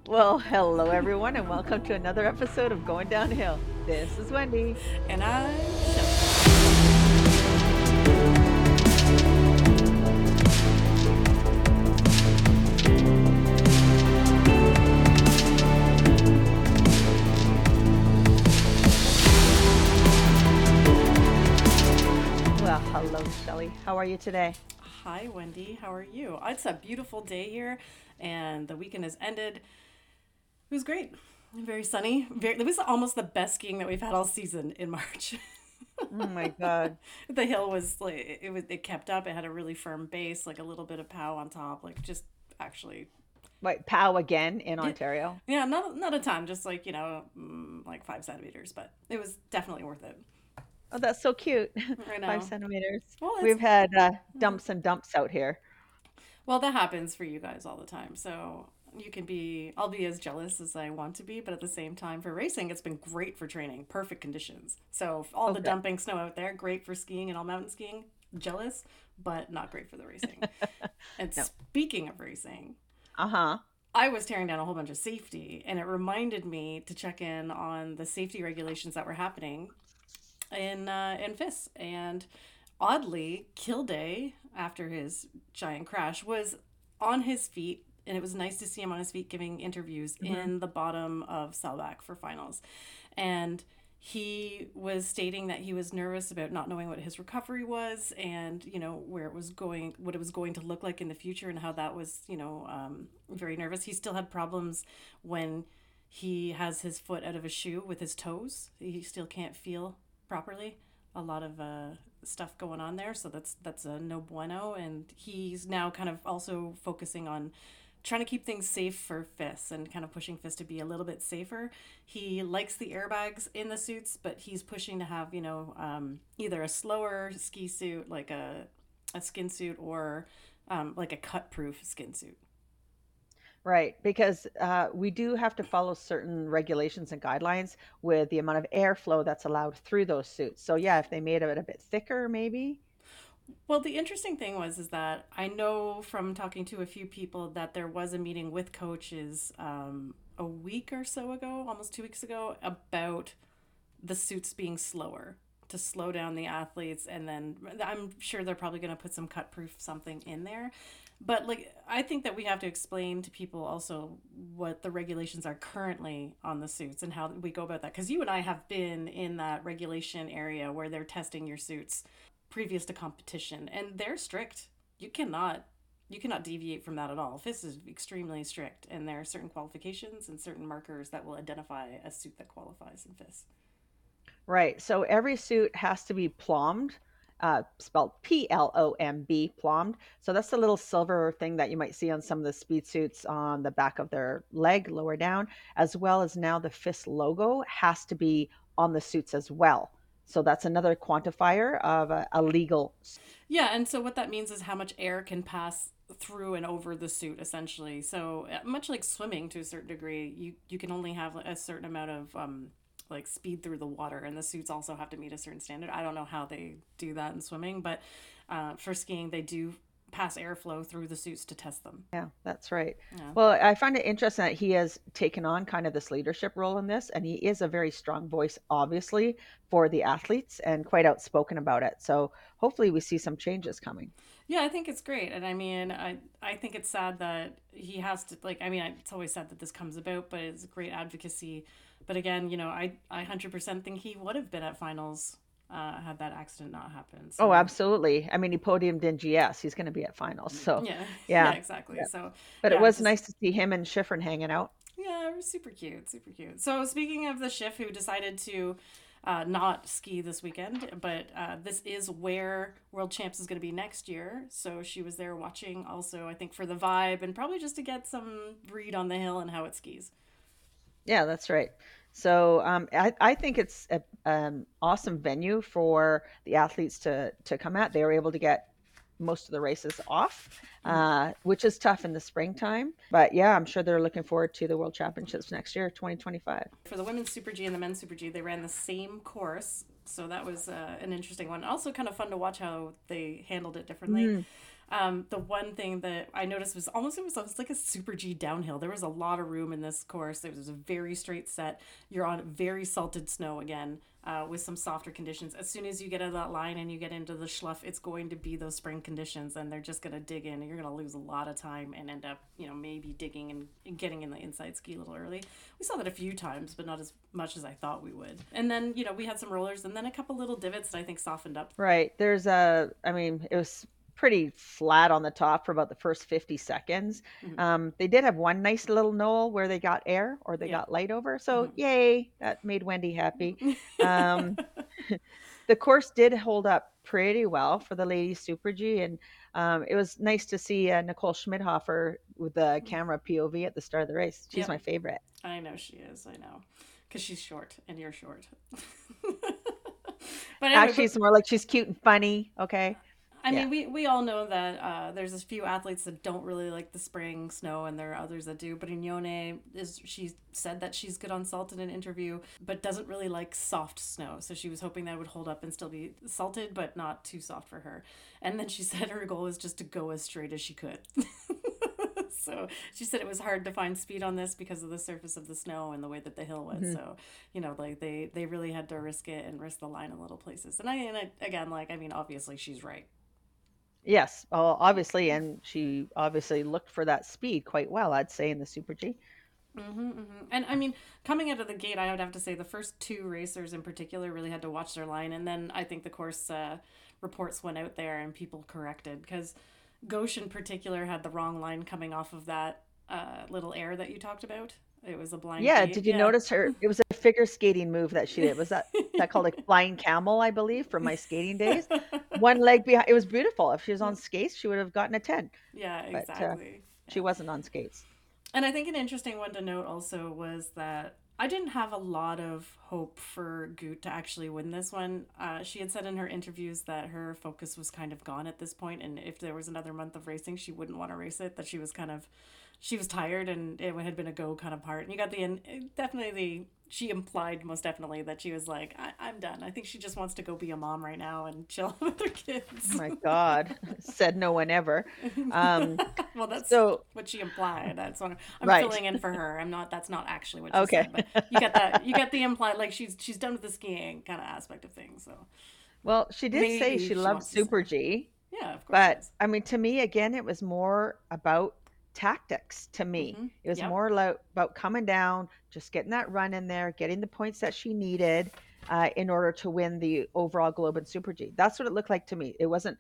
Well, hello everyone, and welcome to another episode of Going Downhill. This is Wendy. And I'm Shelley. Well, hello, Shelley. How are you today? Hi, Wendy. How are you? It's a beautiful day here, and the weekend has ended. It was great. Very sunny. It was almost the best skiing that we've had all season in March. Oh my God. The hill was like it kept up. It had a really firm base, like a little bit of pow on top, like just actually Wait, POW again in yeah, Ontario. yeah, not a ton, just like like 5 centimeters, but it was definitely worth it. Oh, that's so cute. I Five know. centimeters. Well, it's We've had dumps and dumps out here. Well, that happens for you guys all the time. So you can be, I'll be as jealous as I want to be, but at the same time, for racing, it's been great for training, perfect conditions. So all Oh, the good. dumping snow out there, great for skiing and all mountain skiing, jealous, but not great for the racing. And No. speaking of racing, Uh-huh. I was tearing down a whole bunch of safety, and it reminded me to check in on the safety regulations that were happening in FIS. And oddly, Kilday, after his giant crash, was on his feet, and it was nice to see him on his feet giving interviews Hmm. in the bottom of Selbach for finals. And he was stating that he was nervous about not knowing what his recovery was and where it was going, what it was going to look like in the future, and how that was very nervous. He still had problems when he has his foot out of a shoe with his toes. He still can't feel properly. A lot of stuff going on there, so that's a no bueno. And he's now kind of also focusing on trying to keep things safe for FIS and kind of pushing FIS to be a little bit safer. He likes the airbags in the suits, but he's pushing to have either a slower ski suit, like a skin suit, or like a cut proof skin suit. Right, because we do have to follow certain regulations and guidelines with the amount of airflow that's allowed through those suits. So yeah, if they made it a bit thicker, maybe. Well, the interesting thing was is that I know from talking to a few people that there was a meeting with coaches a week or so ago, almost 2 weeks ago, about the suits being slower to slow down the athletes. And then I'm sure they're probably going to put some cut proof something in there. But like, I think that we have to explain to people also what the regulations are currently on the suits and how we go about that, because you and I have been in that regulation area where they're testing your suits previous to competition, and they're strict. You cannot deviate from that at all. FIS is extremely strict, and there are certain qualifications and certain markers that will identify a suit that qualifies in FIS. Right. So every suit has to be plombed, spelled PLOMB, plombed. So that's the little silver thing that you might see on some of the speed suits on the back of their leg, lower down, as well as now the FIS logo has to be on the suits as well. So that's another quantifier of a legal. Yeah, and so what that means is how much air can pass through and over the suit, essentially. So much like swimming to a certain degree, you can only have a certain amount of like speed through the water, and the suits also have to meet a certain standard. I don't know how they do that in swimming, but for skiing they do pass airflow through the suits to test them. Yeah, that's right. Yeah. Well, I find it interesting that he has taken on kind of this leadership role in this, and he is a very strong voice, obviously, for the athletes and quite outspoken about it. So hopefully we see some changes coming. Yeah, I think it's great. And I mean, I think it's sad that he has to, like, I mean, it's always sad that this comes about, but it's great advocacy. But again, I 100% think he would have been at finals had that accident not happened. Oh, So, absolutely. I mean, he podiumed in GS. He's going to be at finals. So, yeah, yeah, yeah, exactly. yeah. So, But it yeah, was just, nice to see him and Schifrin hanging out. yeah, it was super cute, super cute. So, speaking of the Schiff who decided to not ski this weekend, but this is where World Champs is going to be next year. So she was there watching also, I think, for the vibe and probably just to get some read on the hill and how it skis. Yeah, that's right. So I think it's a awesome venue for the athletes to come at. They were able to get most of the races off, which is tough in the springtime. But yeah, I'm sure they're looking forward to the World Championships next year, 2025. For the women's Super G and the men's Super G, they ran the same course. So that was an interesting one. Also, kind of fun to watch how they handled it differently. Mm, The one thing that I noticed was it was like a super G downhill. There was a lot of room in this course. It was a very straight set. You're on very salted snow again, with some softer conditions. As soon as you get out of that line and you get into the schluff, it's going to be those spring conditions, and they're just going to dig in. And you're going to lose a lot of time and end up, maybe digging and getting in the inside ski a little early. We saw that a few times, but not as much as I thought we would. And then, we had some rollers and then a couple little divots that I think softened up. Right. I mean, it was pretty flat on the top for about the first 50 seconds. Mm-hmm. They did have one nice little knoll where they got air or they Yeah. got light over. So, Mm-hmm. yay, that made Wendy happy. Um, the course did hold up pretty well for the ladies Super G. And it was nice to see Nicole Schmidhofer with the camera POV at the start of the race. She's Yep. my favorite. I know she is. I know. Because she's short and you're short. But anyway, Actually, it's more like she's cute and funny. Okay. I Yeah. mean, we all know that there's a few athletes that don't really like the spring snow, and there are others that do. Brignone she said that she's good on salt in an interview, but doesn't really like soft snow. So she was hoping that it would hold up and still be salted, but not too soft for her. And then she said her goal was just to go as straight as she could. So she said it was hard to find speed on this because of the surface of the snow and the way that the hill was. Mhm. So, like they really had to risk it and risk the line in little places. And again, like, I mean, obviously she's right. Yes, well, obviously, and she obviously looked for that speed quite well, I'd say, in the Super G. And I mean, coming out of the gate, I would have to say the first two racers in particular really had to watch their line, and then I think the course reports went out there and people corrected because Gauche in particular had the wrong line coming off of that little air that you talked about. It was a blind Yeah, gate, did you yeah. notice her? It was a figure skating move that she did. Was that called a flying camel, I believe, from my skating days? One leg behind. It was beautiful. If she was on skates, she would have gotten a 10, Yeah, but exactly. she Yeah. wasn't on skates. And I think an interesting one to note also was that I didn't have a lot of hope for Goot to actually win this one. She had said in her interviews that her focus was kind of gone at this point, and if there was another month of racing, she wouldn't want to race it. That she was tired, and it had been a go kind of part. And you got definitely she implied most definitely that she was like, I'm done. I think she just wants to go be a mom right now and chill with her Oh kids. my God, said no one ever. Um, Well, that's so what she implied. That's what I'm right, filling in for her. I'm not. That's not actually what she okay. said. But you get that. You get the implied, like she's done with the skiing kind of aspect of things. So Well, she did say maybe she she loved wants to stay. Super G. Yeah, of course she But does. I mean, to me, again, it was more about tactics to me. Mm-hmm. It was Yep. more about coming down, just getting that run in there, getting the points that she needed in order to win the overall Globe and Super G. That's what it looked like to me. It wasn't,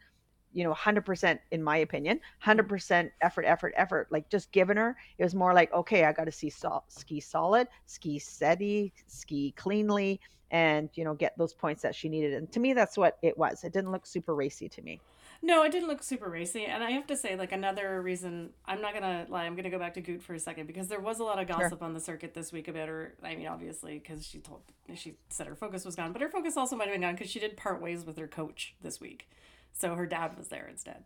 100% in my opinion, Mm-hmm. 100% effort, effort, effort. Like just giving her, it was more like, okay, I got to ski solid, ski steady, ski cleanly, and, get those points that she needed. And to me, that's what it was. It didn't look super racy to me. No, it didn't look super racy, and I have to say, like another reason, I'm not gonna lie. I'm gonna go back to Goot for a second because there was a lot of Sure. gossip on the circuit this week about her. I mean, obviously, because she said her focus was gone, but her focus also might have been gone because she did part ways with her coach this week, so her dad was there instead.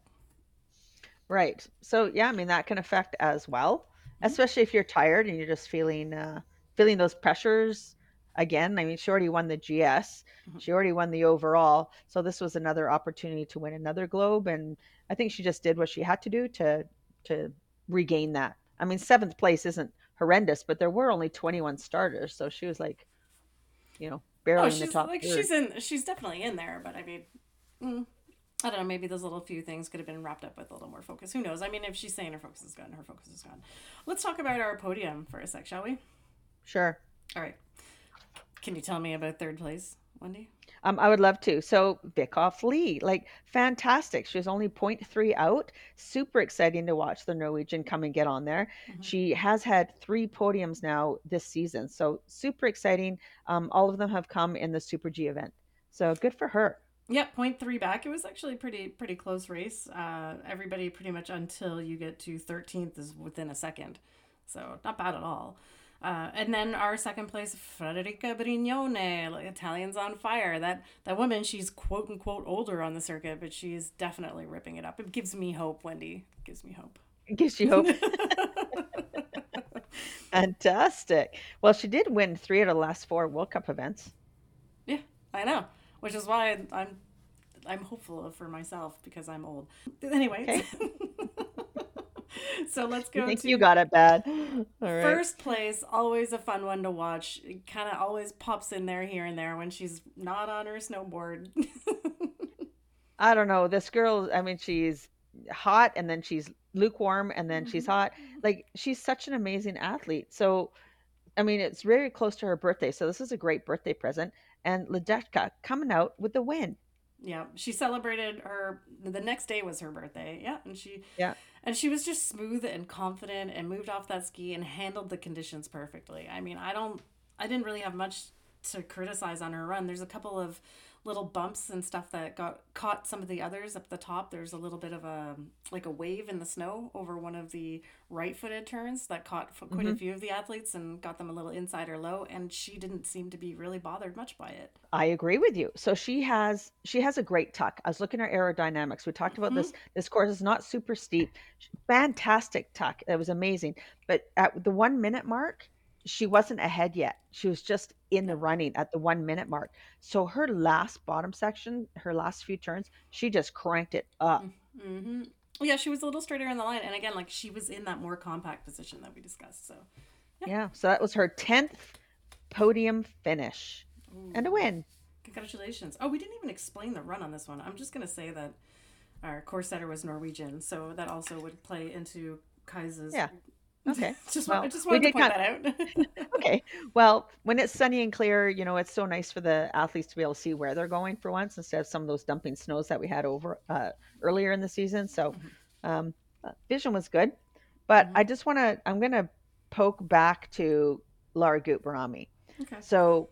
Right. So yeah, I mean that can affect as well, Mm-hmm. especially if you're tired and you're just feeling those pressures again. I mean, she already won the GS, Mm-hmm. she already won the overall, so this was another opportunity to win another globe, and I think she just did what she had to do to regain that. I mean, seventh place isn't horrendous, but there were only 21 starters, so she was like, No, barely in the she's top like third. she's definitely in there, but I mean, mm, I don't know. Maybe those little few things could have been wrapped up with a little more focus. Who knows? I mean, if she's saying her focus is gone, her focus is gone. Let's talk about our podium for a sec, shall we? Sure. All right. Can you tell me about third place, Wendy? I would love to. So Vikhoff Lee, like fantastic. She was only point 0.3 out. Super exciting to watch the Norwegian come and get on there. Mm-hmm. She has had 3 podiums now this season. So super exciting. All of them have come in the Super G event. So good for her. Yep, point three back. It was actually pretty close race. Everybody pretty much until you get to 13th is within a second, so not bad at all. And then our second place, Federica Brignone, like Italians on fire. That woman, she's quote unquote older on the circuit, but she's definitely ripping it up. It gives me hope, Wendy. It gives me hope. It gives you hope. Fantastic. Well, she did win 3 out of the last 4 World Cup events. Yeah, I know. Which is why I'm I'm hopeful for myself because I'm old. Anyways, Okay. so let's You go think you to got it bad. All right. first place. Always a fun one to watch. It kind of always pops in there here and there when she's not on her snowboard. I don't know. This girl, I mean, she's hot and then she's lukewarm and then she's hot. Like she's such an amazing athlete. So, I mean, it's very close to her birthday. So this is a great birthday present. And Ledetka coming out with the win. Yeah, she celebrated her. The next day was her birthday. Yeah, Yeah. and she was just smooth and confident and moved off that ski and handled the conditions perfectly. I mean, I didn't really have much to criticize on her run. There's a couple of little bumps and stuff that got caught some of the others up the top. There's a little bit of a like a wave in the snow over one of the right-footed turns that caught quite a Hmm. few of the athletes and got them a little inside or low, and she didn't seem to be really bothered much by it. I agree with you. So she has a great tuck. I was looking at aerodynamics. We talked about Hmm. this. This course is not super steep. Fantastic tuck. It was amazing. But at the 1 minute mark, she wasn't ahead yet. She was just in the Yep. running at the 1 minute mark. So her last bottom section, her last few turns, she just cranked it up. Mm-hmm. Yeah, she was a little straighter in the line, and again, like she was in that more compact position that we discussed. So, yeah. Yeah. So that was her 10th podium finish and a Ooh, win. congratulations! Oh, we didn't even explain the run on this one. I'm just gonna say that our course setter was Norwegian, so that also would play into Kai's. Yeah. Okay. I Well, just we wanted to did point kind. that out. Okay. Well, when it's sunny and clear, it's so nice for the athletes to be able to see where they're going for once instead of some of those dumping snows that we had over earlier in the season. So, um, vision was good. But Hmm. I'm going to poke back to Lara Gutbarami. Okay. So,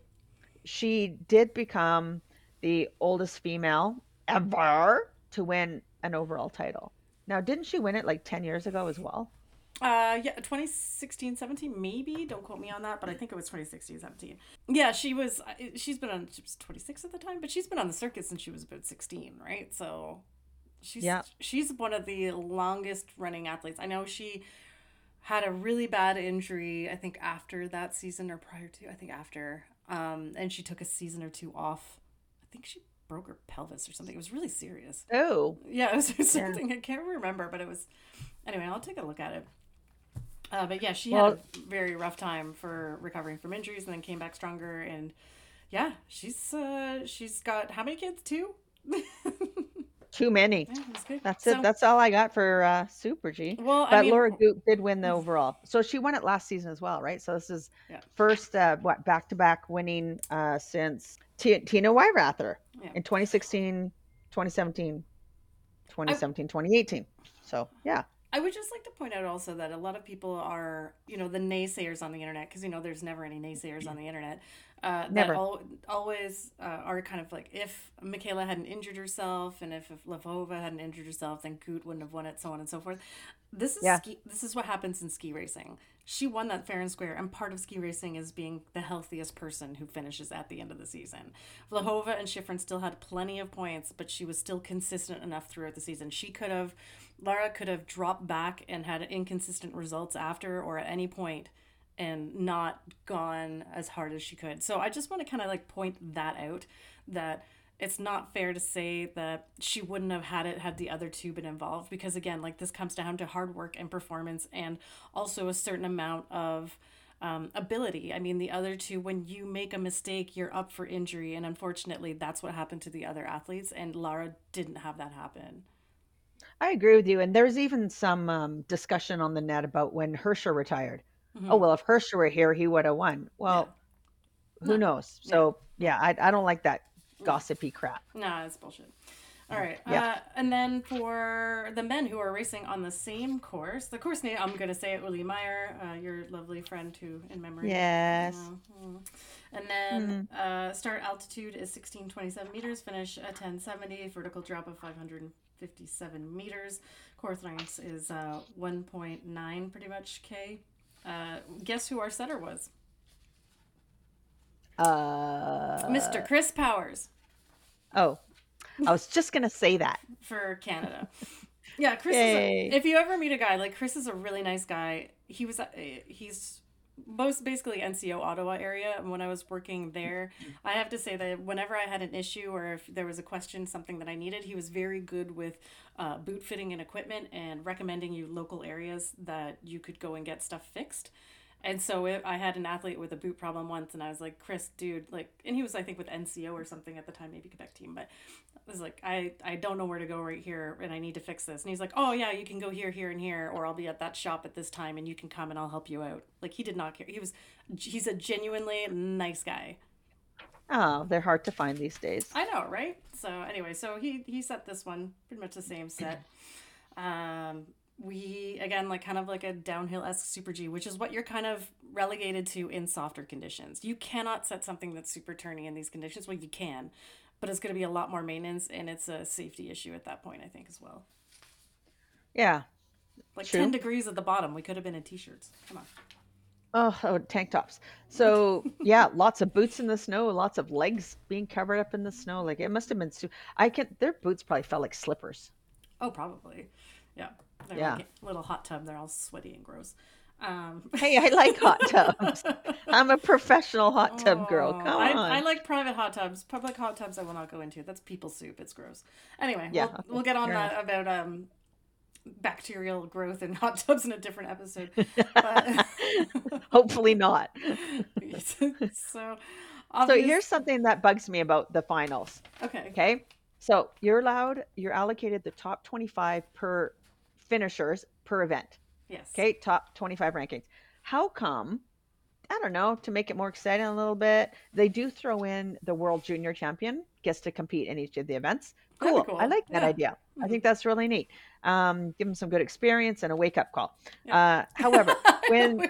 she did become the oldest female ever to win an overall title. Now, didn't she win it like 10 years ago as well? Yeah, 2016, 17, maybe. Don't quote me on that, but I think it was 2016, 17. Yeah, she's been on, she was 26 at the time, but she's been on the circuit since she was about 16, right? So Yeah. she's one of the longest running athletes. I know she had a really bad injury, I think after that season or prior to, I think after. And she took a season or two off. I think she broke her pelvis or something. It was really serious. Oh, Yeah, it was yeah. something I can't remember, but it was. Anyway, I'll take a look at it. But yeah, she had a Well, very rough time for recovering from injuries, and then came back stronger. And yeah, she's got how many kids? Two. too many. Yeah, that's good. That's it. So, That's all I got for Super G. well, I But mean, Laura Goop did win the overall. So she won it last season as well, right? So this is yeah, first back to back winning since Tina Weirather yeah. in 2016, 2017, I 2017, 2018. So yeah, I would just like to point out also that a lot of people are, the naysayers on the internet, because there's never any naysayers on the internet. That never. always are kind of like, if Michaela hadn't injured herself, and if Lavova hadn't injured herself, then Goot wouldn't have won it, so on and so forth. This is Yeah. ski. This is what happens in ski racing. She won that fair and square, and part of ski racing is being the healthiest person who finishes at the end of the season. Vlhova and Schifrin still had plenty of points, but she was still consistent enough throughout the season. Lara could have dropped back and had inconsistent results after or at any point and not gone as hard as she could. So I just want to kind of like point that out, that it's not fair to say that she wouldn't have had it had the other two been involved, because again, like, this comes down to hard work and performance, and also a certain amount of ability. I mean, the other two, when you make a mistake, you're up for injury, and unfortunately, that's what happened to the other athletes, and Lara didn't have that happen. I agree with you. And there's even some discussion on the net about when Hersher retired. Oh, Hmm. well, if Hersher were here, he would have won. Yeah. Well, who No. knows? Yeah. So, yeah, I don't like that No. gossipy crap. No, it's bullshit. All right. Yep. And then for the men who are racing on the same course, the course name, I'm going to say it, Uli Meyer, your lovely friend who, in memory. Yes. And then Mhm. start altitude is 1627 meters, finish at 1070, vertical drop of 557 meters. Course length is 1.9 pretty much K. Guess who our setter was? Mr. Uh, Chris Powers oh, I was just gonna say that. for Canada. Yeah, Chris is. Yay. If you ever meet a guy, like, Chris is a really nice guy. He's most basically NCO Ottawa area. And when I was working there, I have to say that whenever I had an issue or if there was a question, something that I needed, he was very good with boot fitting and equipment and recommending you local areas that you could go and get stuff fixed. And so I had an athlete with a boot problem once, and I was like, Chris, dude, like, and he was, I think, with NCO or something at the time, maybe Quebec team, but I was like, I don't know where to go right here, and I need to fix this. And he's like, oh, yeah, you can go here, here, and here, or I'll be at that shop at this time, and you can come and I'll help you out. Like, he did not care. He's a genuinely nice guy. Oh, they're hard to find these days. I know, right? So, anyway, so he set this one, pretty much the same set. Um, we again like kind of like a downhill esque super G, which is what you're kind of relegated to in softer conditions. You cannot set something that's super turny in these conditions. Well, you can, but it's going to be a lot more maintenance, and it's a safety issue at that point, I think, as well. Yeah, Like 10 true. degrees at the bottom, we could have been in t-shirts. Come on. Oh, tank tops. So yeah, lots of boots in the snow, lots of legs being covered up in the snow. Like it must have been. I can. Their boots probably felt like slippers. Oh, probably. Yeah, they're like Yeah. a little hot tub. They're all sweaty and gross. Hey, I like hot tubs. I'm a professional hot tub girl. Oh, Come I on. like private hot tubs. Public hot tubs I will not go into. That's people soup. It's gross. Anyway, Yeah. we'll Okay. get on Fair enough. that about bacterial growth in hot tubs in a different episode. But Hopefully not. so So obvious. here's something that bugs me about the finals. Okay. Okay. So you're allocated the top 25 per finishers per event. Yes. Okay. Top 25 rankings. How come, I don't know, to make it more exciting a little bit, they do throw in the world junior champion gets to compete in each of the events. That'd be Cool. I cool. like that Yeah. idea. I Hmm. think that's really neat. Give them some good experience and a wake up call. Yeah. However, when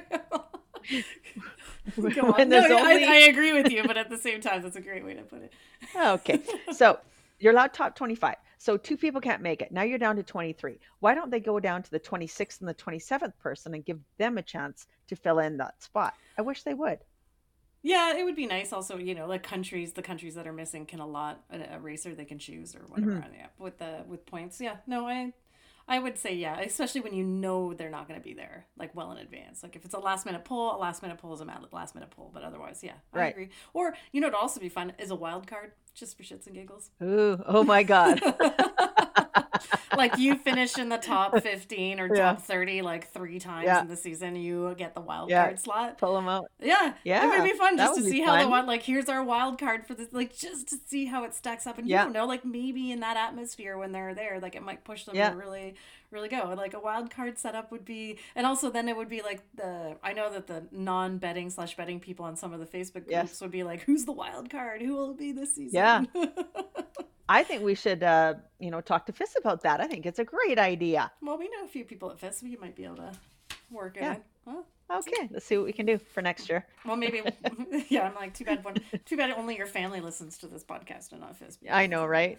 Go on. when No, there's I only agree with you, but at the same time, that's a great way to put it. okay, so you're allowed top 25. So two people can't make it. Now you're down to 23. Why don't they go down to the 26th and the 27th person and give them a chance to fill in that spot? I wish they would. Yeah, it would be nice also, like the countries that are missing can allot a racer they can choose or whatever Mhm. on the app with points. Yeah, no, I would say yeah, especially when you know they're not going to be there like well in advance. Like if it's a last minute pull is a last minute pull, but otherwise, yeah, I Right. agree. Or it'd also be fun is a wild card just for shits and giggles. Ooh, oh my God. Like you finish in the top 15 or Yeah. top 30 like 3 times Yeah. in the season, you get the wild Yeah. card slot. Pull them out. Yeah, it would Yeah. be fun That just to would be see how the fun. one like here's our wild card for this, like just to see how it stacks up. And you Yeah. don't know, like maybe in that atmosphere when they're there, like it might push them to Yeah. really, really go. Like a wild card setup would be, and also then it would be like I know that the non-betting slash betting people on some of the Facebook groups Yes. would be like, who's the wild card? Who will it be this Yeah. season? I think we should, talk to Fizz about that. I think it's a great idea. Well, we know a few people at FIS. We might be able to work it Yeah. in. Huh? Okay. Let's see what we can do for next year. Well, maybe. Yeah, I'm like, too bad only your family listens to this podcast and not FIS I people. know, right?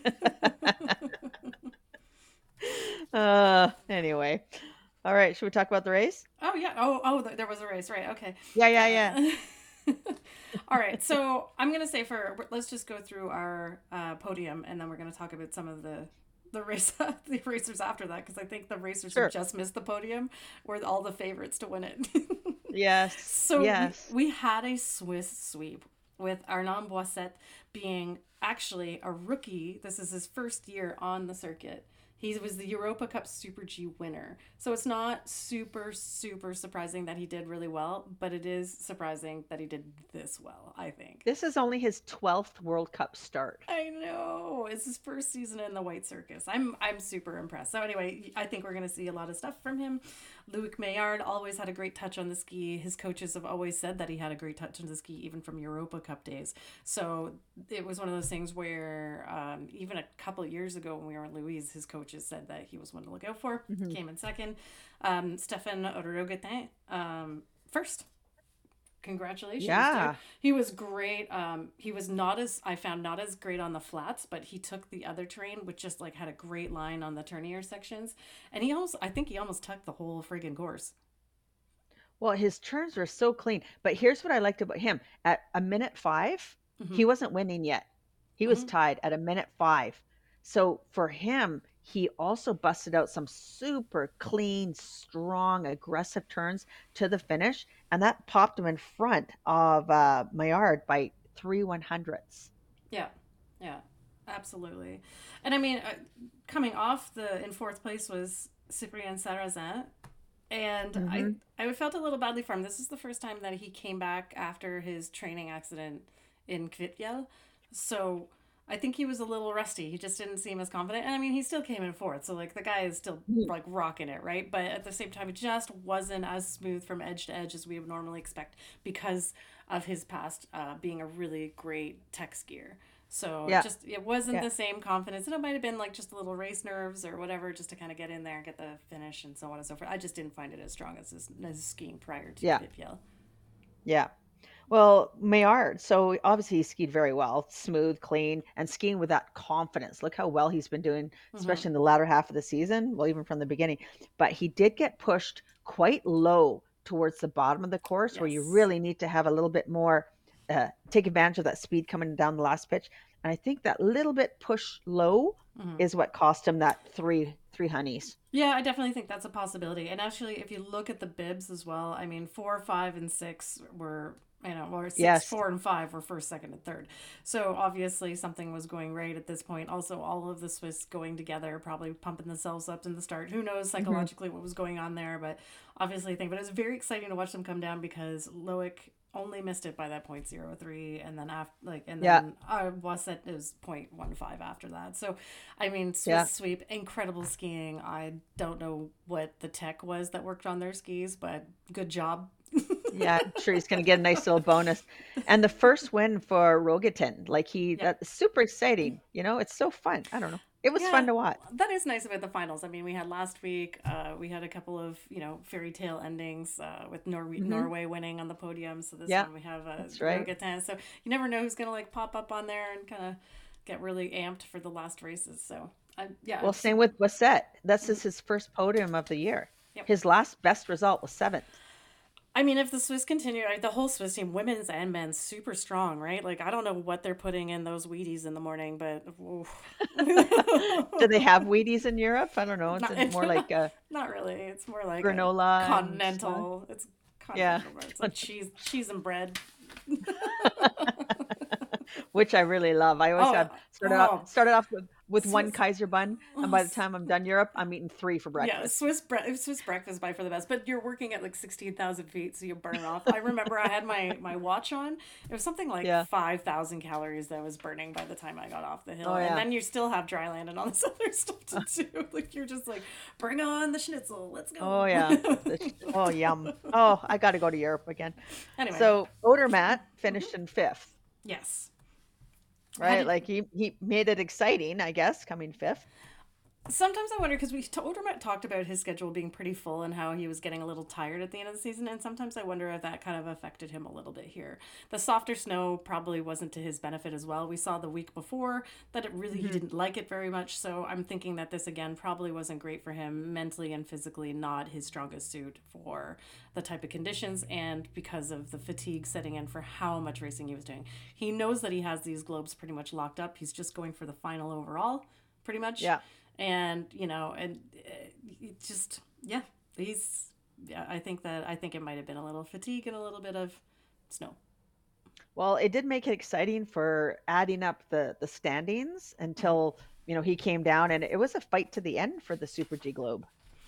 Anyway. All right. Should we talk about the race? Oh yeah. There was a race, right? Okay. Yeah. Yeah. Yeah. All right. So I'm gonna say let's just go through our podium, and then we're gonna talk about some of the race the racers after that, because I think the racers who Sure. just missed the podium were all the favorites to win it. Yes. So Yes. we had a Swiss sweep with Arnaud Boisset being actually a rookie. This is his first year on the circuit. He was the Europa Cup Super G winner. So it's not super, super surprising that he did really well, but it is surprising that he did this well, I think. This is only his 12th World Cup start. I know. It's his first season in the White Circus. I'm super impressed. So anyway, I think we're gonna see a lot of stuff from him. Luc Maillard always had a great touch on the ski. His coaches have always said that he had a great touch on the ski, even from Europa Cup days. So it was one of those things where even a couple of years ago when we were in Louise, his coaches said that he was one to look out for. Mhm. Came in second. Stefan Rogatin first. Congratulations, dude. Yeah. He was great. He was not as I found not as great on the flats, but he took the other terrain, which just like had a great line on the turnier sections, and I think he almost took the whole friggin' course. Well, his turns were so clean. But here's what I liked about him. At a minute 5, Hmm. he wasn't winning yet. He was Hmm. tied at a minute 5. So for him, he also busted out some super clean, strong, aggressive turns to the finish, and that popped him in front of Maillard by 3/100ths. Yeah, yeah, absolutely. And I mean, coming off the in fourth place was Cyprien Sarrazin, and Hmm. I felt a little badly for him. This is the first time that he came back after his training accident in Kvitfjell, so I think he was a little rusty. He just didn't seem as confident. And I mean, he still came in fourth, so like the guy is still like rocking it, right? But at the same time, it just wasn't as smooth from edge to edge as we would normally expect because of his past being a really great tech skier. So Yeah, it wasn't yeah, the same confidence, and it might have been like just a little race nerves or whatever, just to kind of get in there and get the finish and so on and so forth. I just didn't find it as strong as skiing prior to yeah, Kvitfjell. yeah. Well, Maillard, so obviously he skied very well, smooth, clean, and skiing with that confidence. Look how well he's been doing, Mm-hmm. especially in the latter half of the season, well, even from the beginning. But he did get pushed quite low towards the bottom of the course, where you Yes. really need to have a little bit more, take advantage of that speed coming down the last pitch. And I think that little bit push low Mm-hmm. is what cost him that three honeys. Yeah, I definitely think that's a possibility. And actually, if you look at the bibs as well, I mean, 4, 5, and 6 were, or six, Yes. 4, and 5 were first, second, and third. So obviously, something was going right at this point. Also, all of the Swiss going together, probably pumping themselves up in the start. Who knows Hmm. psychologically what was going on there? But obviously, I think. But it was very exciting to watch them come down because Loic only missed it by that 0.03, and then after and Yeah. then Wasset is 0.15 after that. So I mean, Yeah. Swiss sweep, incredible skiing. I don't know what the tech was that worked on their skis, but good job. Yeah, I'm sure he's gonna get a nice little bonus. And the first win for Rogatin, like Yep. that's super exciting. It's so fun. I don't know. It was fun Yeah, to watch. that is nice about the finals. I mean, we had last week, we had a couple of, fairy tale endings with Hmm. Norway winning on the podium. So this Yeah, one we have that's right. Rogatin. So you never know who's going to like pop up on there and kind of get really amped for the last races. So yeah, Well, I'm same super. with Bassett. This Mhm. is his first podium of the year. Yep. His last best result was seventh. I mean, if the Swiss continue, the whole Swiss team, women's and men's, super strong, right? Like, I don't know what they're putting in those Wheaties in the morning, but oof. Do they have Wheaties in Europe? I don't know. It's not, more like not really. It's more like a granola and stuff. continental. It's Yeah, continental, but it's like cheese and bread. which I really love. I always Oh, have oh, started off with one Swiss. Kaiser bun, and Oh, by the time I'm done Europe, I'm eating three for yeah, breakfast. Swiss breakfast by for the best. But you're working at like 16,000 feet, so you burn it off. I remember I had my watch on. It was something like Yeah. 5,000 calories that I was burning by the time I got off the hill, Oh and yeah. then you still have dry land and all this other stuff to do. Like you're just like, bring on the schnitzel, let's Oh go. yeah. Oh yum. Oh, I got to go to Europe again. Anyway, So Odermatt finished in fifth, yes. How right? did Like he made it exciting, I guess, coming fifth. Sometimes I wonder because Odermatt talked about his schedule being pretty full and how he was getting a little tired at the end of the season, and sometimes I wonder if that kind of affected him a little bit here. The softer snow probably wasn't to his benefit as well. We saw the week before that he Hmm. didn't like it very much, so I'm thinking that this again probably wasn't great for him mentally and physically, not his strongest suit for the type of conditions and because of the fatigue setting in for how much racing he was doing. He knows that he has these globes pretty much locked up. He's just going for the final overall, pretty much, Yeah. and it just yeah, he's yeah. I think it might have been a little fatigue and a little bit of snow. Well, it did make it exciting for adding up the standings Mm-hmm. until he came down, and it was a fight to the end for the Super G Globe.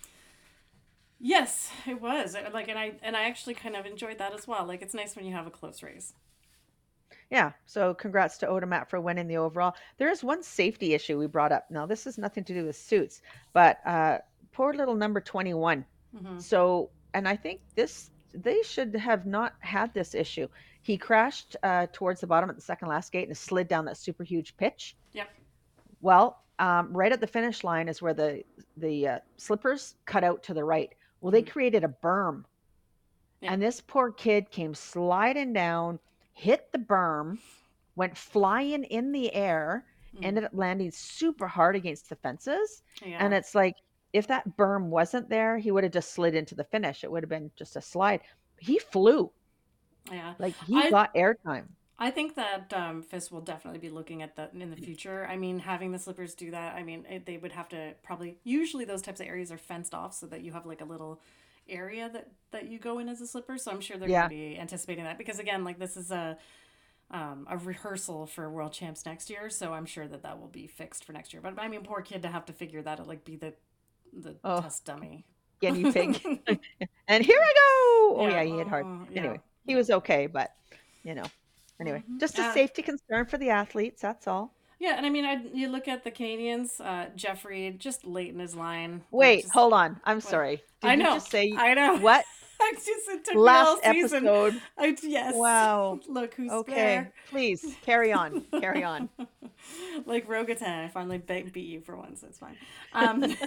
Yes, it was like, and I actually kind of enjoyed that as well. Like it's nice when you have a close race. Yeah. So congrats to Odermatt for winning the overall. There is one safety issue we brought up. Now, this has nothing to do with suits, but poor little number 21. Mm-hmm. So, and I think they should have not had this issue. He crashed towards the bottom at the second last gate and slid down that super huge pitch. Yep. Well, right at the finish line is where the slippers cut out to the right. Well, they Mm-hmm. created a berm, Yep. and this poor kid came sliding down, hit the berm, went flying in the air, Mm-hmm. ended up landing super hard against the fences. And Yeah. it's like, if that berm wasn't there, he would have just slid into the finish. It would have been just a slide. He flew, Yeah. like he I got airtime. I think that FIS will definitely be looking at that in the future. I mean, having the slippers do that, I mean, they would have to probably, usually those types of areas are fenced off so that you have like a little area that you go in as a slipper. So I'm sure they're going to Yeah. be anticipating that because again, like this is a rehearsal for World Champs next year. So I'm sure that that will be fixed for next year. But I mean, poor kid to have to figure that out, like be the Oh, test dummy. guinea pig. And here I go. Oh Yeah. yeah, he hit hard. Yeah. Anyway, he Yeah. was okay, but you know, anyway, just a Uh, safety concern for the athletes. That's all. Yeah, and I mean, you look at the Canadians, Jeff Reed, just late in his line, like Wait, just hold on. I'm what? sorry. I Did you know, just say I know. what? It took me Last all season. episode. Yes, Wow. look who's Okay, there. please carry on. Carry on. Like Rogatin, I finally beat you for once. It's fine. Um,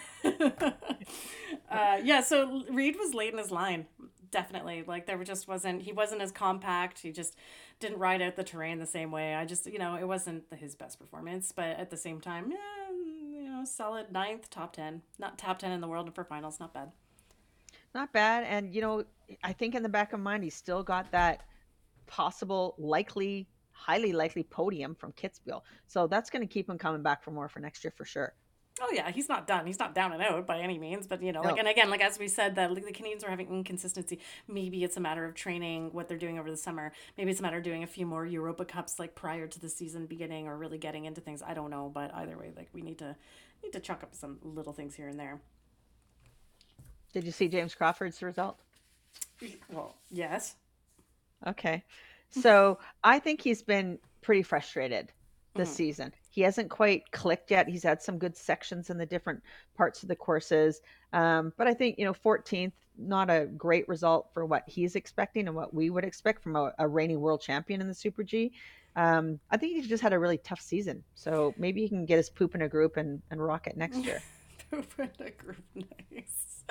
yeah, so Reed was late in his line. Definitely, like there just wasn't. He wasn't as compact. He just didn't ride out the terrain the same way. I just, it wasn't his best performance. But at the same time, yeah, solid ninth, top 10. Not top 10 in the world for finals. Not bad. Not bad. And I think in the back of mind, he's still got that possible, likely, highly likely podium from Kitzbühel. So that's going to keep him coming back for more for next year for sure. Oh yeah, he's not done. He's not down and out by any means. But like, No, and again, like as we said, that the Canadians are having inconsistency. Maybe it's a matter of training, what they're doing over the summer. Maybe it's a matter of doing a few more Europa Cups like prior to the season beginning, or really getting into things. I don't know, but either way, like we need to chalk up some little things here and there. did you see James Crawford's result? Well, yes. Okay. So I think he's been pretty frustrated this Mm-hmm. season. He hasn't quite clicked yet. He's had some good sections in the different parts of the courses. But I think, 14th, not a great result for what he's expecting and what we would expect from a reigning world champion in the Super G. I think he's just had a really tough season. So maybe he can get his poop in a group and rock it next year. Poop group, nice.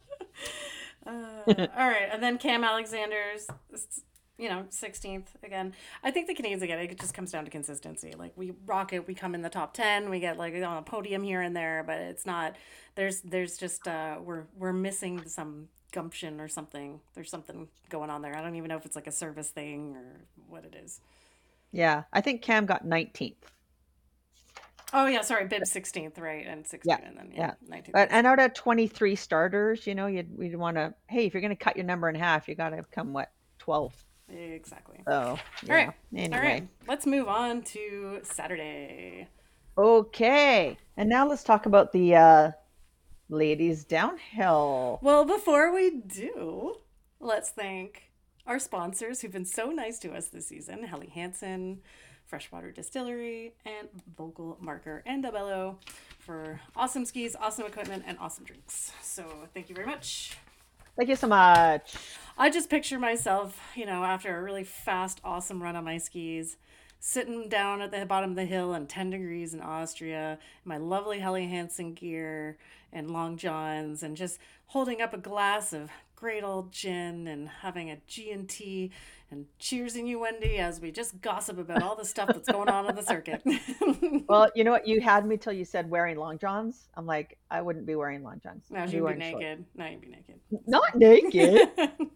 All right, and then Cam Alexander's, 16th again. I think the Canadians again. It just comes down to consistency. Like we rock it, we come in the top 10, we get like on a podium here and there, but it's not. There's just we're missing some gumption or something. There's something going on there. I don't even know if it's like a service thing or what it is. Yeah. I think Cam got 19th. Oh yeah, sorry, Bib 16th, right, and Yeah. 16, and then yeah, Yeah. 19th. But Yes. and out of 23 starters, we'd want to, hey, if you're going to cut your number in half, you got to come what, 12th. Exactly. So, All right. yeah. All right. Anyway. Let's move on to Saturday. Okay. And now let's talk about the ladies downhill. Well, before we do, let's thank our sponsors who've been so nice to us this season: Helly Hansen, Freshwater Distillery, and Vocal Marker and Dabello for awesome skis, awesome equipment, and awesome drinks. So thank you very much. Thank you so much. I just picture myself, after a really fast, awesome run on my skis, sitting down at the bottom of the hill in 10 degrees in Austria, in my lovely Helly Hansen gear and long johns, and just holding up a glass of great old gin and having a G&T and cheersing you, Wendy, as we just gossip about all the stuff that's going on the circuit. Well, you know what? You had me till you said wearing long johns. I'm like, I wouldn't be wearing long johns. Now I'd be you'd be wearing shorts. naked. Now you'd be naked. Not naked.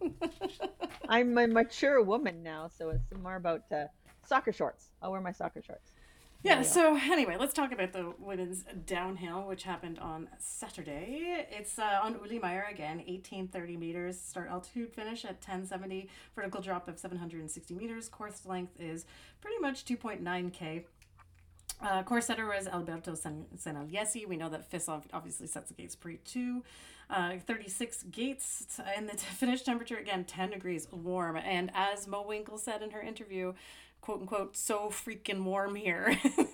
I'm a mature woman now, so it's more about soccer shorts. I'll wear my soccer shorts. There Yeah, we go. so anyway, let's talk about the women's downhill, which happened on Saturday. It's on Uli Meyer again, 1830 meters, start altitude, finish at 1070, vertical drop of 760 meters, course length is pretty much 2.9K. Course setter was Alberto Senaliesi. We know that FIS obviously sets the gates pre 2. 36 gates, and the finish temperature again 10 degrees warm. And as Mo Winkle said in her interview, quote unquote, so freaking warm here.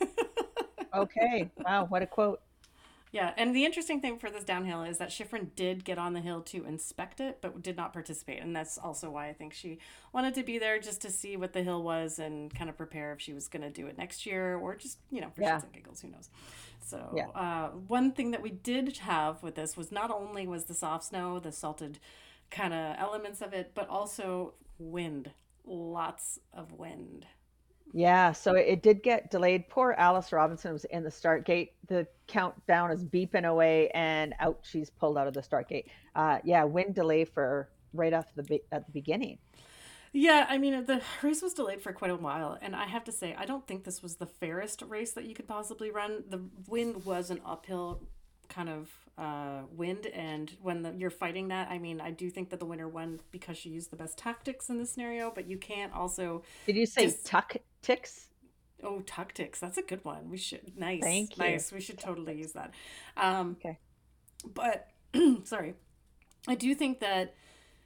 Okay. Wow. What a quote. Yeah, and the interesting thing for this downhill is that Schifrin did get on the hill to inspect it, but did not participate, and that's also why I think she wanted to be there just to see what the hill was and kind of prepare if she was going to do it next year or just for Yeah. shits and giggles, who knows. Yeah. So one thing that we did have with this was not only was the soft snow, the salted kind of elements of it, but also wind, lots of wind. Yeah, so it did get delayed. Poor Alice Robinson was in the start gate. The countdown is beeping away, and out she's pulled out of the start gate. Yeah, wind delay for right off at the beginning. Yeah, I mean, the race was delayed for quite a while, and I have to say, I don't think this was the fairest race that you could possibly run. The wind was an uphill kind of wind, and when you're fighting that, I mean, I do think that the winner won because she used the best tactics in this scenario, but you can't also Did you say just. tuck ticks? Oh, tactics. That's a good one. We should. Nice, Thank you. nice. We should totally use that. Um, Okay. but, sorry. I do think that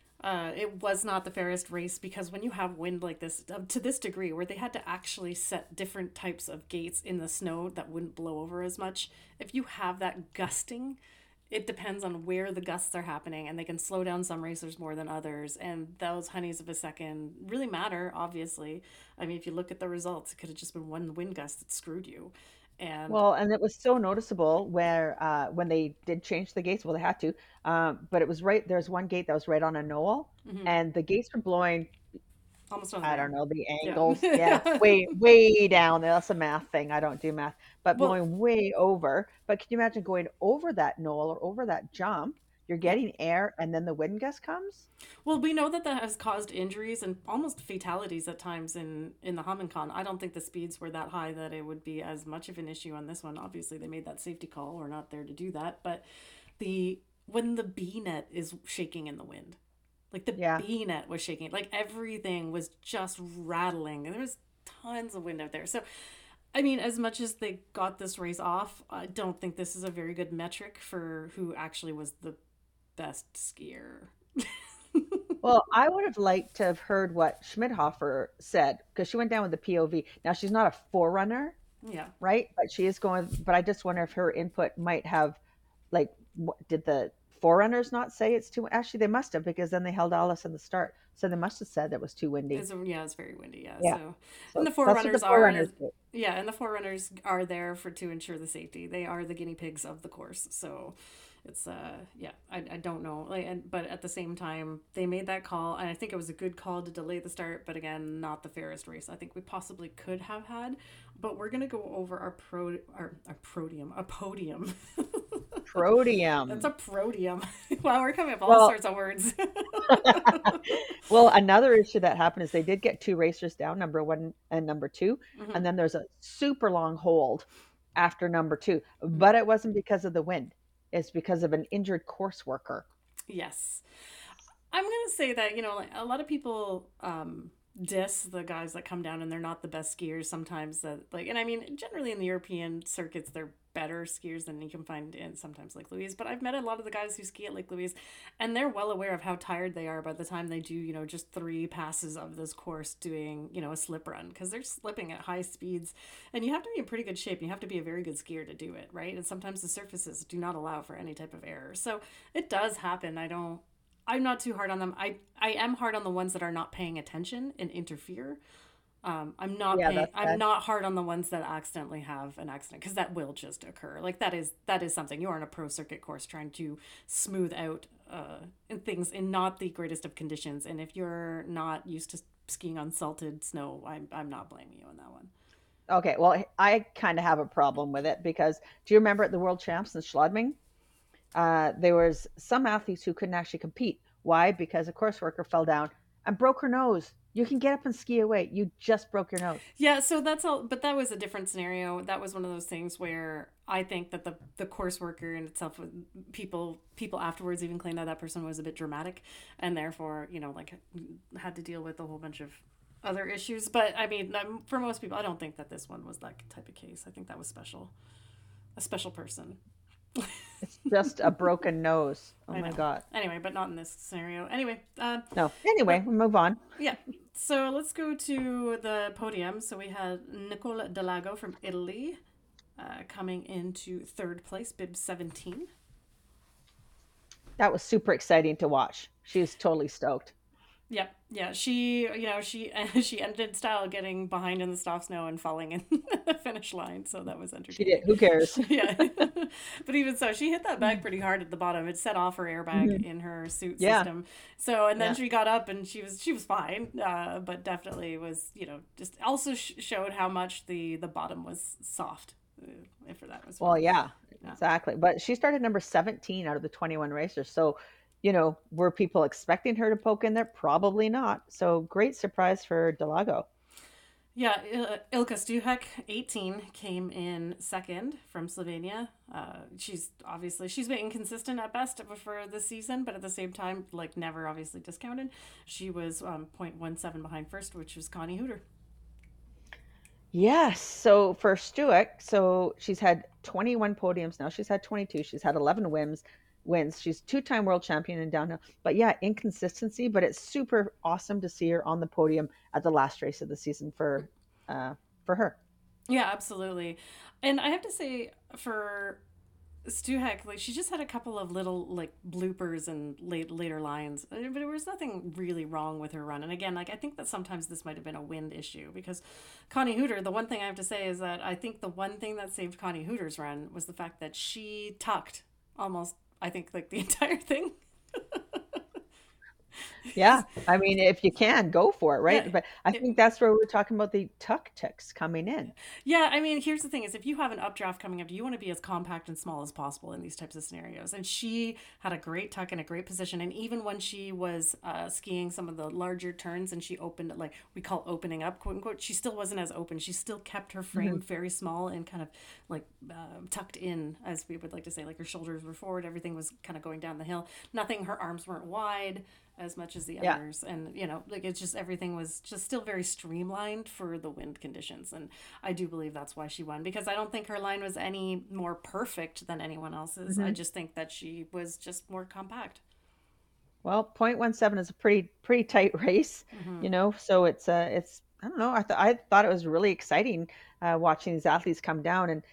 it was not the fairest race because when you have wind like this to this degree where they had to actually set different types of gates in the snow that wouldn't blow over as much, if you have that gusting, it depends on where the gusts are happening, and they can slow down some racers more than others, and those honeys of a second really matter, obviously. I mean, if you look at the results, it could have just been one wind gust that screwed you. And Well, and it was so noticeable where when they did change the gates. Well, they had to, but it was right. There's one gate that was right on a knoll, mhm, and the gates were blowing. almost on the I don't ground. know the angles. Yeah, Yeah. way down there. That's a math thing. I don't do math, but Well, blowing way over. But can you imagine going over that knoll or over that jump? You're yeah. getting air, and then the wind gust comes. Well, we know that that has caused injuries and almost fatalities at times in the Hamilton. I don't think the speeds were that high that it would be as much of an issue on this one. Obviously, they made that safety call. We're not there to do that, but the when the B net is shaking in the wind, like the Yeah. B net was shaking, like everything was just rattling, and there was tons of wind out there. So, I mean, as much as they got this race off, I don't think this is a very good metric for who actually was the best skier. Well, I would have liked to have heard what Schmidhofer said because she went down with the POV. Now she's not a forerunner, Yeah. right? But she is going. But I just wonder if her input might have, like, did the forerunners not say it's too? Actually, they must have because then they held Alice in the start, so they must have said it was too windy. Yeah, it's very windy. Yeah, Yeah. so and So that's what the forerunners do. yeah, and the forerunners are there for to ensure the safety. They are the guinea pigs of the course. So it's yeah, I don't know, like, and but at the same time they made that call, and I think it was a good call to delay the start. But again, not the fairest race I think we possibly could have had. But we're gonna go over our podium, a podium. That's a Protium. podium. Wow, we're coming up with all Well, sorts of words. well, another issue that happened is they did get two racers down, number one and number two, Hmm. and then there's a super long hold after number two. But it wasn't because of the wind; it's because of an injured course worker. Yes. I'm gonna say that like a lot of people diss the guys that come down and they're not the best skiers sometimes. That like, and I mean, generally in the European circuits, they're better skiers than you can find in sometimes Lake Louise. But I've met a lot of the guys who ski at Lake Louise, and they're well aware of how tired they are by the time they do just three passes of this course doing a slip run because they're slipping at high speeds, and you have to be in pretty good shape. You have to be a very good skier to do it, right? And sometimes the surfaces do not allow for any type of error, so it does happen. I'm not too hard on them. I am hard on the ones that are not paying attention and interfere. Yeah, that's I'm bad. not hard on the ones that accidentally have an accident because that will just occur. Like that is something. You are on a pro circuit course trying to smooth out things in not the greatest of conditions. And if you're not used to skiing on salted snow, I'm not blaming you on that one. Okay, well, I kind of have a problem with it because do you remember at the World Champs in Schladming? There was some athletes who couldn't actually compete. Why? Because a course worker fell down and broke her nose. You can get up and ski away. You just broke your nose. Yeah, so that's all, but that was a different scenario. That was one of those things where I think that the course worker in itself, people afterwards even claimed that that person was a bit dramatic, and therefore like had to deal with a whole bunch of other issues. But I mean, for most people, I don't think that this one was that type of case. I think that was special, a special person. It's just a broken nose. Oh I my know. God. Anyway, but not in this scenario. Anyway, No. Anyway, but we move on. yeah. So let's go to the podium. So we had Nicola Delago from Italy coming into third place, bib 17. That was super exciting to watch. She was totally stoked. Yep, yeah. She she ended in style, getting behind in the stop snow and falling in the finish line. So that was She did. entertaining. Who cares? Yeah, but even so, she hit that bag pretty hard at the bottom. It set off her airbag Mhm. in her suit Yeah. system. So and then Yeah. she got up and she was fine, but definitely was just also showed how much the bottom was soft. For that as Well, well. yeah, Yeah. exactly. But she started number 17 out of the 21 racers. So were people expecting her to poke in there? Probably not. So great surprise for Delago. Yeah, Ilka Stuhek, 18, came in second from Slovenia. She's been inconsistent at best for this season, but at the same time, like never obviously discounted. She was 0.17 behind first, which was Connie Hooter. Yes. So for Stuart, so she's had 21 podiums now. She's had 22. She's had 11 wins. She's two-time world champion in downhill. But yeah, inconsistency, but it's super awesome to see her on the podium at the last race of the season uh for her. Yeah, absolutely. And I have to say, for Stu Heck, like she just had a couple of little like bloopers and later lines, but there was nothing really wrong with her run. And again, like I think that sometimes this might have been a wind issue because Connie Hooter. The one thing I have to say is that I think the one thing that saved Connie Hooter's run was the fact that she tucked almost. I think like the entire thing. Yeah, I mean, if you can, go for it, Yeah, right? But I it, think that's where we're talking about the tuck ticks coming in. yeah, I mean, here's the thing: is if you have an updraft coming up, you want to be as compact and small as possible in these types of scenarios. And she had a great tuck in a great position. And even when she was skiing some of the larger turns, and she opened, like we call opening up, quote unquote, she still wasn't as open. She still kept her frame Mhm. very small and kind of like tucked in, as we would like to say. Like her shoulders were forward, everything was kind of going down the hill. Nothing, her arms weren't wide as much as the Yeah. others, and like it's just everything was just still very streamlined for the wind conditions. And I do believe that's why she won, because I don't think her line was any more perfect than anyone else's. I Mhm. just think that she was just more compact. Well, 0.17 is a pretty tight race, Mm-hmm. so it's I don't know. I thought it was really exciting watching these athletes come down, and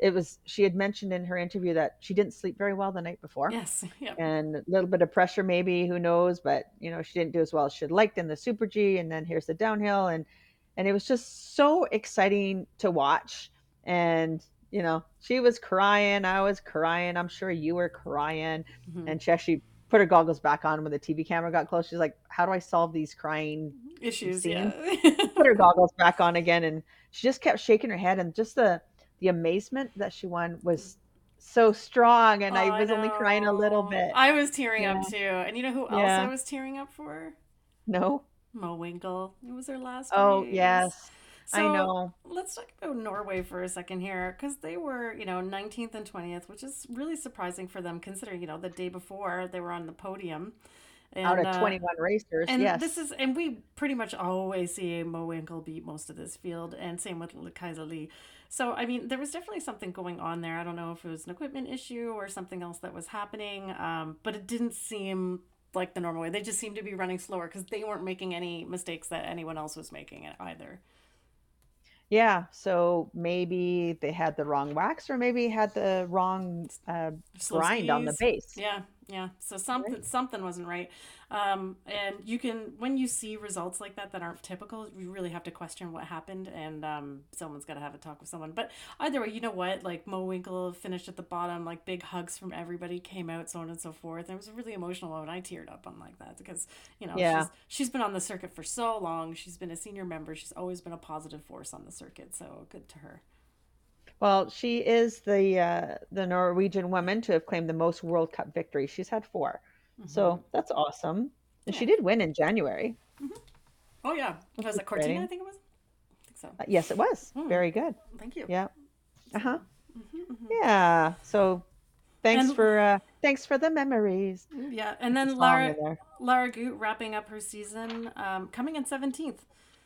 she had mentioned in her interview that she didn't sleep very well the night before, Yes. Yep. and a little bit of pressure maybe, who knows, but she didn't do as well as she'd liked in the Super G, and then here's the downhill, and it was just so exciting to watch. And she was crying, I was crying, I'm sure you were crying. Mm-hmm. And she actually put her goggles back on when the TV camera got close. She's like, how do I solve these crying Issues. Yeah. scenes? Put her goggles back on again, and she just kept shaking her head, and just the amazement that she won was so strong, and Oh, I I was only crying a little know. bit. I was tearing up Yeah. too. And you know who else I Yeah. was tearing up for? No. Mo Winkle. It was her last Oh, race. yes. I So know. let's talk about Norway for a second here, because they were, 19th and 20th, which is really surprising for them considering, the day before they were on the podium. Out And of 21 racers, yes. we pretty much always see Mo Winkle beat most of this field, and same with Kaiser Lee. So I mean, there was definitely something going on there. I don't know if it was an equipment issue or something else that was happening, but it didn't seem like the normal way. They just seemed to be running slower because they weren't making any mistakes that anyone else was making it either. Yeah, so maybe they had the wrong wax, or maybe had the wrong Slow grind on the skis. base, Yeah, yeah. So right? something wasn't right. And you can, when you see results like that aren't typical, you really have to question what happened, and someone's got to have a talk with someone. But either way, you know what? Like Mo Winkle finished at the bottom, like big hugs from everybody came out, so on and so forth. And it was a really emotional moment. I teared up on like that because Yeah. she's been on the circuit for so long. She's been a senior member. She's always been a positive force on the circuit. So good to her. Well, she is the Norwegian woman to have claimed the most World Cup victories. She's had four, Hmm. so that's awesome. And Yeah. she did win in January, Oh yeah. which Was is it Cortina? I exciting. think it was. I think so. Yes, it was very good. Thank you. Yeah. Uh So, huh. Yeah. So and thanks for the memories. yeah, and It's a then song in there. Lara Goot wrapping up her season, coming in 17th.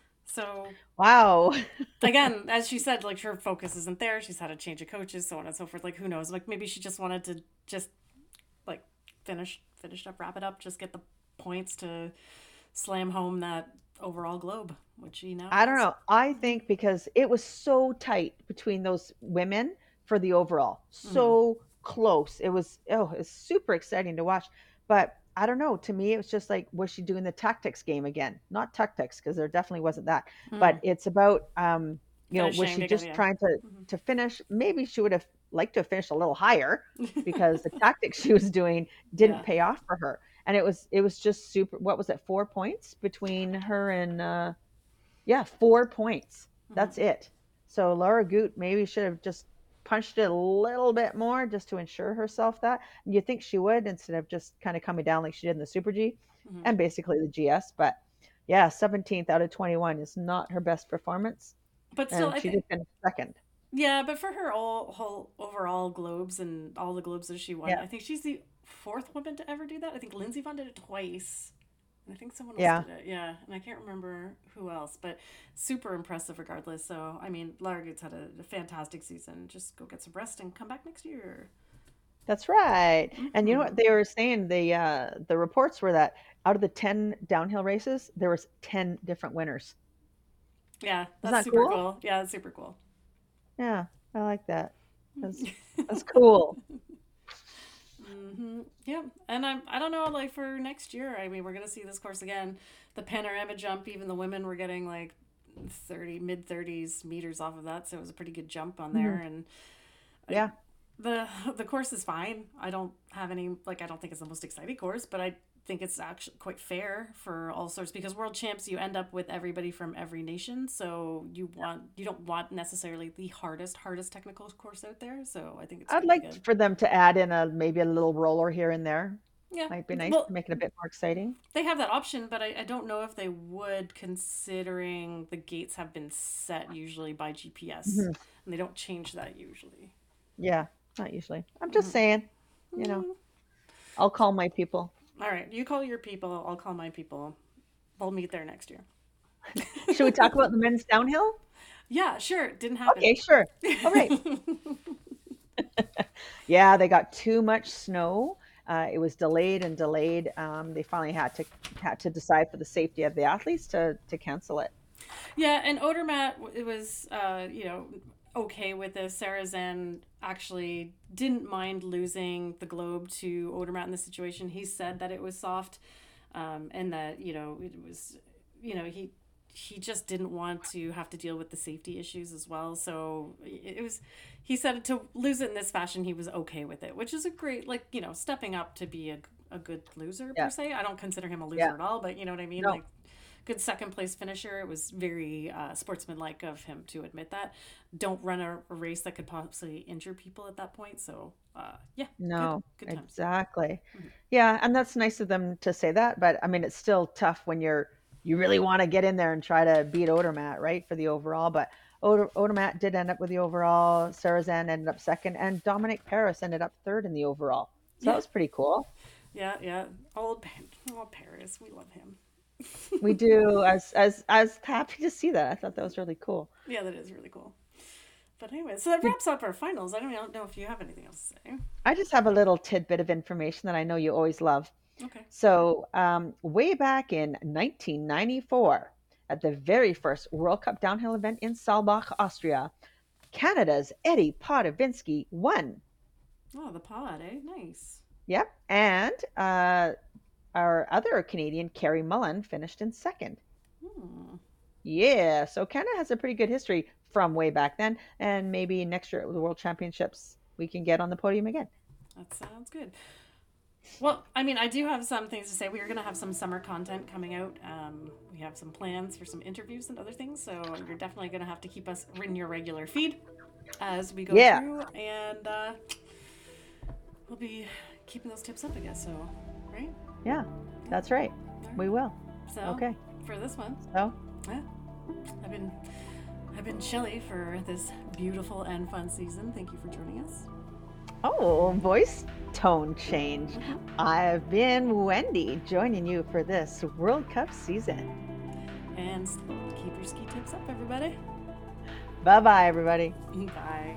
So Wow. again, as she said, like her focus isn't there. She's had a change of coaches, so on and so forth. Like who knows? Like maybe she just wanted to just like finish up, wrap it up, just get the points to slam home that overall globe, which she now I don't has. know. I think because it was so tight between those women for the overall, Mm-hmm. so close. It's super exciting to watch. But I don't know. To me, it was just like, was she doing the tactics game again? Not tactics, because there definitely wasn't that. Mm. But it's about, was Finishing she together, just yeah. trying to finish? Maybe she would have liked to have finished a little higher, because the tactics she was doing didn't Yeah. pay off for her. And it was just super. What was it? 4 points between her and yeah, 4 points. Mm-hmm. That's it. So Laura Goot maybe should have just punched it a little bit more just to ensure herself that. And you think she would instead of just kind of coming down like she did in the Super G Hmm. and basically the GS. But yeah, 17th out of 21 is not her best performance. But still, And I she think did finish second. yeah. But for her all whole overall globes and all the globes that she won, Yeah. I think she's the fourth woman to ever do that. I think Lindsey Vonn did it twice. And I think someone else Yeah. did it, yeah, and I can't remember who else, but super impressive regardless. So, I mean, Lara Goetz had a fantastic season. Just go get some rest and come back next year. That's right. And you know Hmm. what they were saying? The reports were that out of the 10 downhill races, there was 10 different winners. Yeah, Isn't that's that super cool? cool. Yeah, that's super cool. Yeah, I like that. That's that's cool. Yeah, and I don't know, like for next year. I mean, we're gonna see this course again. The panorama jump, even the women were getting like 30 mid 30s meters off of that, so it was a pretty good jump on Hmm. there. And I, Yeah, the course is fine. I don't have any like I don't think it's the most exciting course, but I think it's actually quite fair for all sorts because world champs you end up with everybody from every nation, so you don't want necessarily the hardest technical course out there. So I think it's I'd going to be like good. for them to add in a maybe a little roller here and there. Yeah. Might be nice to Well, make it a bit more exciting. they have that option, but I don't know if they would, considering the gates have been set usually by GPS, Hmm. and they don't change that usually. Yeah, not usually. I'm just Mm-hmm. saying, you know, Mm. I'll call my people. All right, you call your people, I'll call my people. We'll meet there next year. Should we talk about the men's downhill? Yeah, sure. Didn't happen. Okay, sure. All right. Yeah, they got too much snow. It was delayed and delayed. They finally had to decide for the safety of the athletes to cancel it. Yeah, and Odermatt, it was, okay with this. Sarah Zen actually didn't mind losing the globe to Odermatt in this situation. He said that it was soft, and that it was, he just didn't want to have to deal with the safety issues as well. So it was, he said to lose it in this fashion, he was okay with it, which is a great, like, stepping up to be a good loser per Yeah, se. I don't consider him a loser yeah. at all, but you know what I mean? No, Like, good second place finisher. It was very sportsmanlike of him to admit that. Don't run a race that could possibly injure people at that point. So, yeah, no, good times. exactly. Mhm. Yeah, and that's nice of them to say that, but I mean, it's still tough when you really want to get in there and try to beat Odermatt, right, for the overall. But Odermatt did end up with the overall. Sarazan ended up second, and Dominic Paris ended up third in the overall. So that Yeah, was pretty cool. yeah, yeah. Old, old Paris, we love him. We do. As happy to see that. I thought that was really cool. Yeah, that is really cool. But anyway, so that Did, wraps up our finals. I don't know if you have anything else to say. I just have a little tidbit of information that I know you always love. Okay. So, way back in 1994, at the very first World Cup downhill event in Saalbach, Austria, Canada's Eddie Podovinski won. Oh, the pod, eh? Nice. Yep. And our other Canadian, Carrie Mullen, finished in second. Hmm. Yeah. So Canada has a pretty good history from way back then. And maybe next year at the World Championships, we can get on the podium again. That sounds good. Well, I mean, I do have some things to say. We are going to have some summer content coming out. We have some plans for some interviews and other things, so you're definitely going to have to keep us in your regular feed as we go Yeah. through, and we'll be keeping those tips up, I guess. So, right? Yeah. That's right. All right. We will. So, Okay. for this one, So, yeah, I've been I've been Shelly for this beautiful and fun season. Thank you for joining us. oh, voice tone change. Mm-hmm. I've been Wendy joining you for this World Cup season. And keep your ski tips up, everybody. Bye bye, everybody. Bye.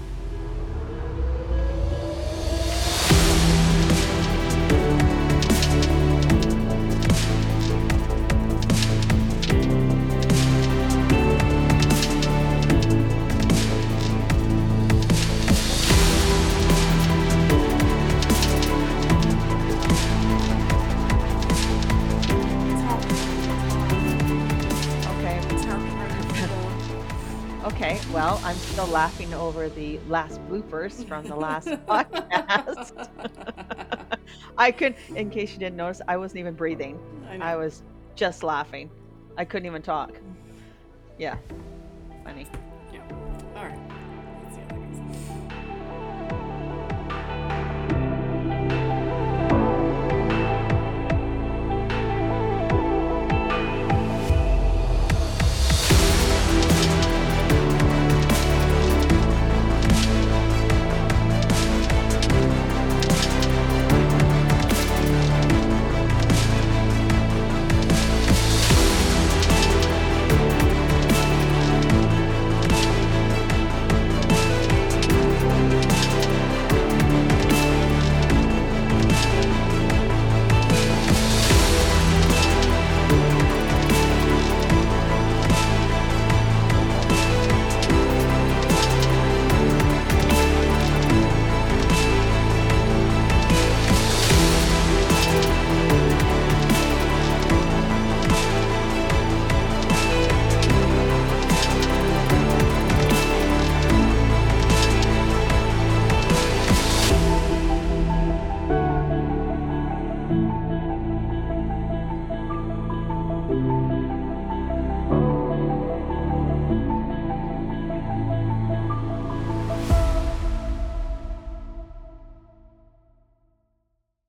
Okay. Tell me how you feel. Okay. Well, I'm still laughing over the last bloopers from the last podcast. I could, in case you didn't notice, I wasn't even breathing. I I know. was just laughing. I couldn't even talk. Yeah.